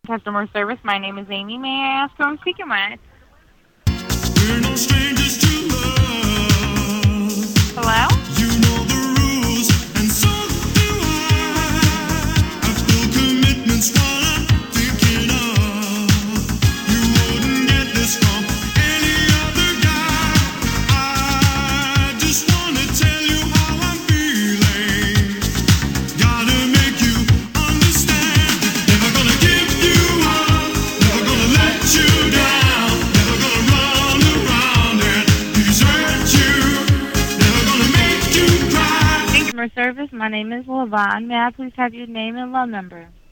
Customer service, my name is Amy. May I ask who I'm speaking with? We're no strangers to love. Hello? You know the rules, and so do I. I feel commitment's what I'm thinking of. You wouldn't get this from any other guy. I just wanna tell you how I'm feeling. Gotta make you understand. Never gonna give you up. Never gonna let you down. Never gonna run around and desert you. Never gonna make you cry. Customer service, my name is LaVon. May I please have your name and loan number?